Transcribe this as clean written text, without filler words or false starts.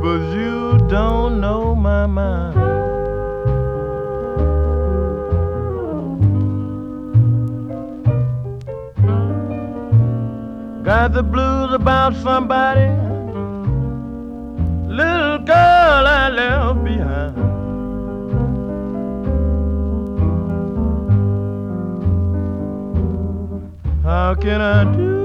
but you don't know my mind. Got the blues about somebody, little girl I left behind. How can I do